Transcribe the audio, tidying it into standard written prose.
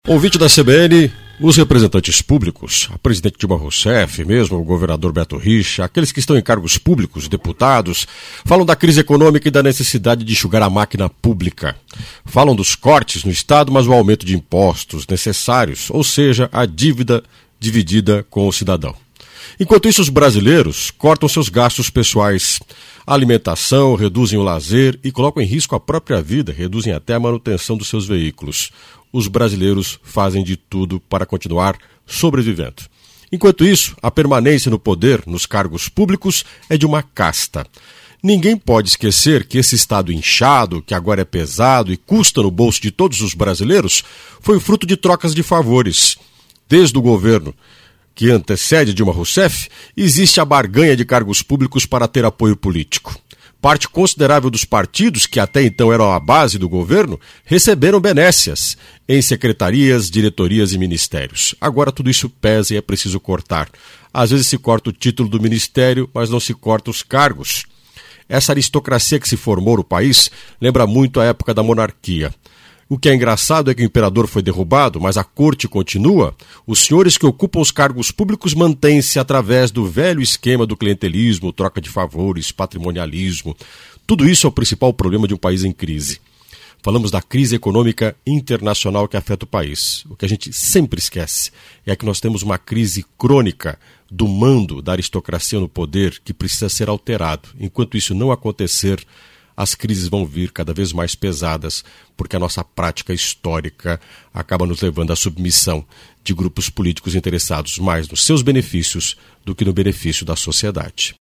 Ouvinte da CBN, os representantes públicos, a presidente Dilma Rousseff, mesmo o governador Beto Richa, aqueles que estão em cargos públicos, deputados, falam da crise econômica e da necessidade de enxugar a máquina pública. Falam dos cortes no Estado, mas o aumento de impostos necessários, ou seja, a dívida dividida com o cidadão. Enquanto isso, os brasileiros cortam seus gastos pessoais, a alimentação, reduzem o lazer e colocam em risco a própria vida, reduzem até a manutenção dos seus veículos. Os brasileiros fazem de tudo para continuar sobrevivendo. Enquanto isso, a permanência no poder, nos cargos públicos, é de uma casta. Ninguém pode esquecer que esse Estado inchado, que agora é pesado e custa no bolso de todos os brasileiros, foi fruto de trocas de favores. Desde o governo que antecede Dilma Rousseff, existe a barganha de cargos públicos para ter apoio político. Parte considerável dos partidos, que até então eram a base do governo, receberam benécias em secretarias, diretorias e ministérios. Agora tudo isso pesa e é preciso cortar. Às vezes se corta o título do ministério, mas não se corta os cargos. Essa aristocracia que se formou no país lembra muito a época da monarquia. O que é engraçado é que o imperador foi derrubado, mas a corte continua. Os senhores que ocupam os cargos públicos mantêm-se através do velho esquema do clientelismo, troca de favores, patrimonialismo. Tudo isso é o principal problema de um país em crise. Falamos da crise econômica internacional que afeta o país. O que a gente sempre esquece é que nós temos uma crise crônica do mando da aristocracia no poder que precisa ser alterado. Enquanto isso não acontecer, as crises vão vir cada vez mais pesadas, porque a nossa prática histórica acaba nos levando à submissão de grupos políticos interessados mais nos seus benefícios do que no benefício da sociedade.